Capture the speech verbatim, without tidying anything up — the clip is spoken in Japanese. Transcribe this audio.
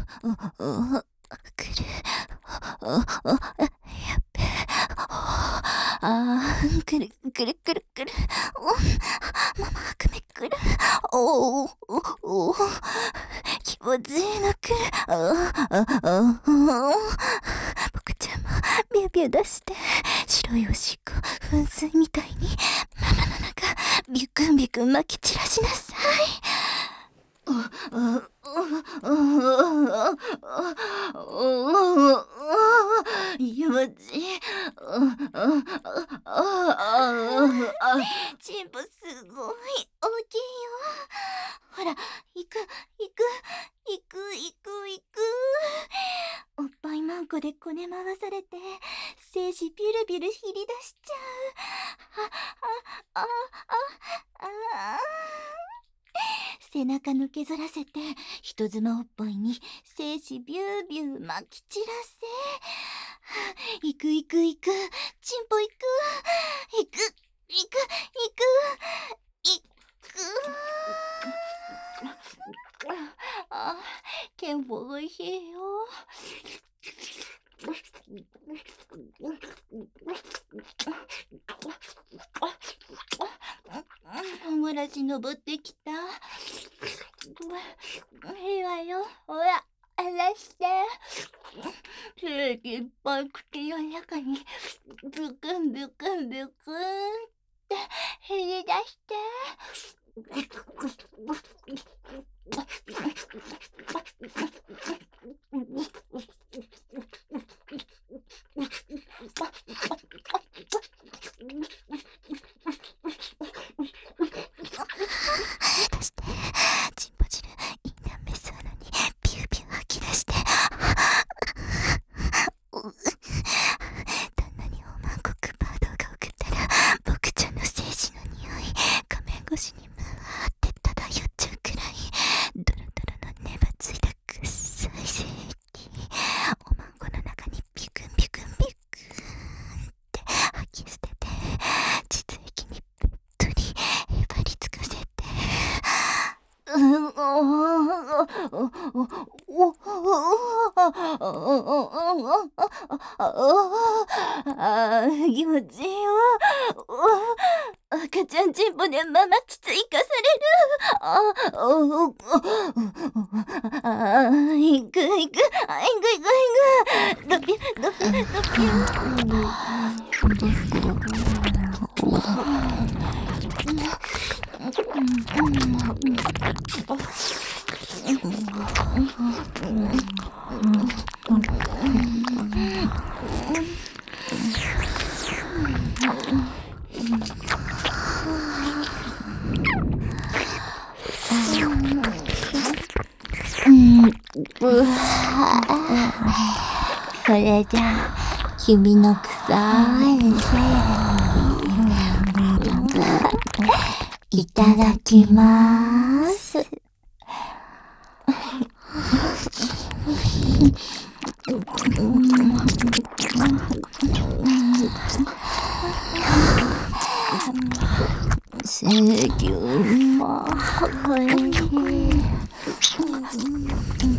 う、くる。あ、あ、やっべ。あー、くるくるくるくる。ママ、くめくる。おー、おお、気持ちいいのくる。ああ、ああ、僕ちゃんもビュービュー出して、白いおしっこ、噴水みたいに、ママの中、ビュクンビュクン撒き散らしなさい。気持ちいい。チンポすごい大きいよ。ほら、行く、行く、行く、行く、行く。おっぱいマンコでこね回されて、精子ビュルビュルひり出しちゃう。あ、あ、あ、あ、あ。背中抜けずらせて、人妻おっぱいに精子ビュービュー撒き散らせ。行く行く行く、チンポ行く、行く、行く、行く、行く。あ、ケンポおいしいよ。歯ブラシ登ってきた。いいわよ。ほら、あらして。精液いっぱい口の中にビュクンビュクンビュクンって減り出して。出して、チンポ汁いいなめそうなにビュービュー吐き出して。旦那におまんこくパー動画送ったら、僕ちゃんの精子の匂い画面越しにむわーって漂っちゃうくらいドロドロのねばついたくっさい精液、おまんこの中にビュクンビュクンビュクンって吐き捨てて、膣液にべっとりへばりつかせて、うんおあー、気持ちいいよ。赤ちゃんチンポでママきついかされる。ああ、行く行く、あ、行く行く行く。ドピュドピュドピュ。それじゃあ君の臭いいただきまーす。セーキューまーおいしい。